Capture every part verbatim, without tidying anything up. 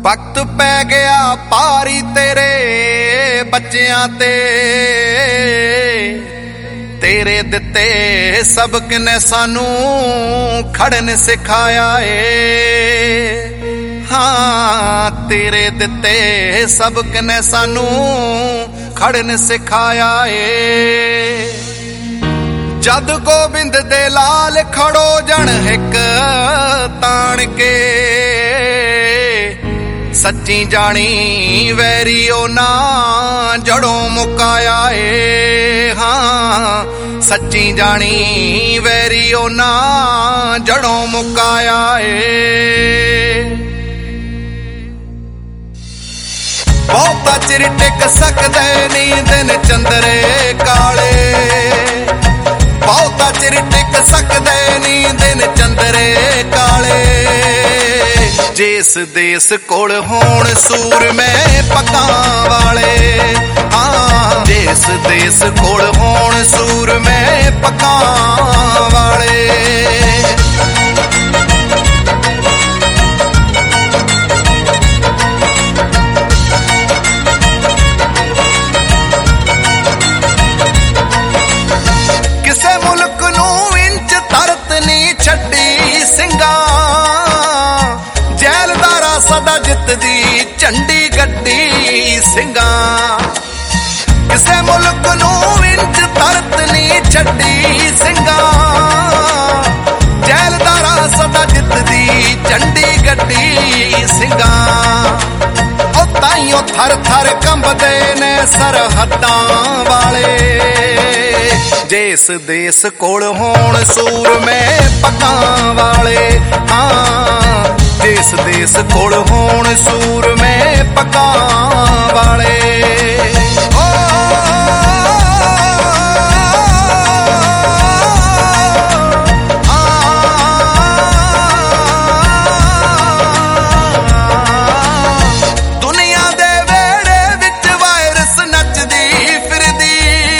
वक्त पै गया भारी तेरे बच्चियां ते तेरे दिते सबक ने सानू खड़न सिखाया है। हाँ तेरे दिते सबक ने सानू खड़न सिखाया है। जद गोबिंद दे लाल खड़ो जन हिक तान के सच्ची जानी वैरियो ना जड़ों मुकाया है। हाँ सच्ची जानी वैरियो ना जड़ों मुकाया है। बहुता चिर टिक सकदे नी दिन चंदरे काले, बहुता चिर टिक सकदे नी दिन चंदरे काले। जिस देश कोल होण सूर में पकां वाले, हाँ जिस देश कोल होण सूर में पकां वाले। किसे मुल्क नू इंच तरत नी छड्डी सिंगा, जैलदारा सदा जितदी झंडी गड्डी सिंगा। किसे मुल्क नू इंच तरत नी छड्डी सिंगा, जैलदारा सदा जितदी झंडी गड्डी सिंगा। ओ ताइयों थर थर कंबदे ने सरहदां वाले। जिस देश कोल होण सूर में पकां वाले, हाँ जिस देश कोल होण सूर में पकां वाले। ओ दुनिया दे वेड़े विच वायरस नचदी फिरदी,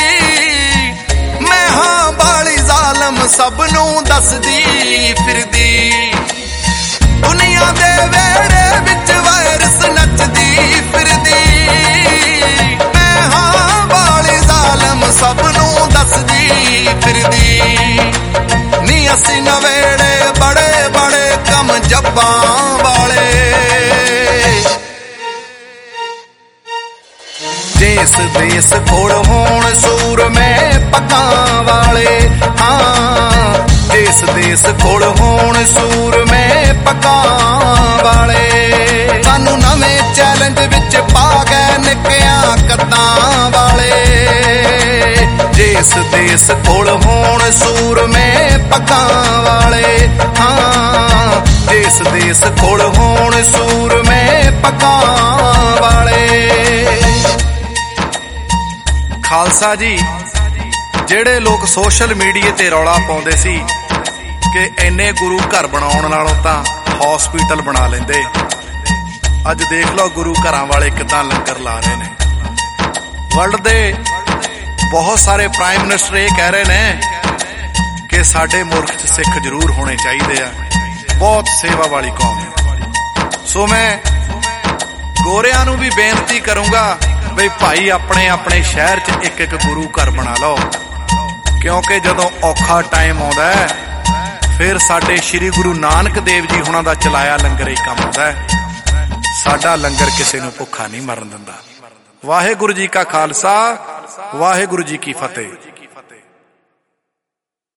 मैं हां बाली जालम सबनू दसदी फिरदी। दुनिया दे वेड़े विच वायरस नचदी फिरदी, मैं हां बाली जालम सबनू दसदी फिरदी। नी असी नवेड़े बड़े बड़े कम जब्बां वाले। जिस देश कोल होण सूर में पकां वाले, हाँ जिस देश कोल होण सूर में पकां वाले। सानू नवें चैलेंज विच पा गए निक्कियां कद्दां वाले। जिस देश कोल होण सूर में पकां वाले, हाँ जिस देश कोल होण सूर में पकां वाले। खालसा जी ਜਿਹੜੇ ਲੋਕ ਸੋਸ਼ਲ ਮੀਡੀਆ ਤੇ ਰੌਲਾ ਪਾਉਂਦੇ ਸੀ ਕਿ ਇੰਨੇ ਗੁਰੂ ਘਰ ਬਣਾਉਣ ਨਾਲੋਂ ਤਾਂ ਹਸਪੀਟਲ ਬਣਾ ਲੈਂਦੇ, ਅੱਜ ਦੇਖ ਲਓ ਗੁਰੂ ਘਰਾਂ ਵਾਲੇ ਕਿੱਦਾਂ ਲੰਗਰ ਲਾ ਰਹੇ ਨੇ। ਵਰਲਡ ਦੇ ਬਹੁਤ ਸਾਰੇ ਪ੍ਰਾਈਮ ਮਿਨਿਸਟਰ ਇਹ ਕਹਿ ਰਹੇ ਨੇ ਕਿ ਸਾਡੇ ਮੁਲਕ 'ਚ ਸਿੱਖ ਜ਼ਰੂਰ ਹੋਣੇ ਚਾਹੀਦੇ ਆ, ਬਹੁਤ ਸੇਵਾ ਵਾਲੀ ਕੌਮ ਹੈ। ਸੋ ਮੈਂ ਗੋਰਿਆਂ ਨੂੰ ਵੀ ਬੇਨਤੀ ਕਰੂੰਗਾ ਬਈ ਭਾਈ ਆਪਣੇ ਆਪਣੇ ਸ਼ਹਿਰ 'ਚ ਇੱਕ ਇੱਕ ਗੁਰੂ ਘਰ ਬਣਾ ਲਓ, ਕਿਉਂਕਿ ਜਦੋਂ ਔਖਾ ਟਾਈਮ ਆਉਂਦਾ ਹੈ ਫਿਰ ਸਾਡੇ ਸ਼੍ਰੀ ਗੁਰੂ ਨਾਨਕ ਦੇਵ ਜੀ ਹੁਣਾਂ ਦਾ ਚਲਾਇਆ ਲੰਗਰ ਹੀ ਕੰਮ ਆਉਂਦਾ ਹੈ। ਸਾਡਾ ਲੰਗਰ ਕਿਸੇ ਨੂੰ ਭੁੱਖਾ ਨਹੀਂ ਮਰਨ ਦਿੰਦਾ। ਵਾਹਿਗੁਰੂ ਜੀ ਕਾ ਖਾਲਸਾ, ਵਾਹਿਗੁਰੂ ਜੀ ਕੀ ਫਤਿਹ।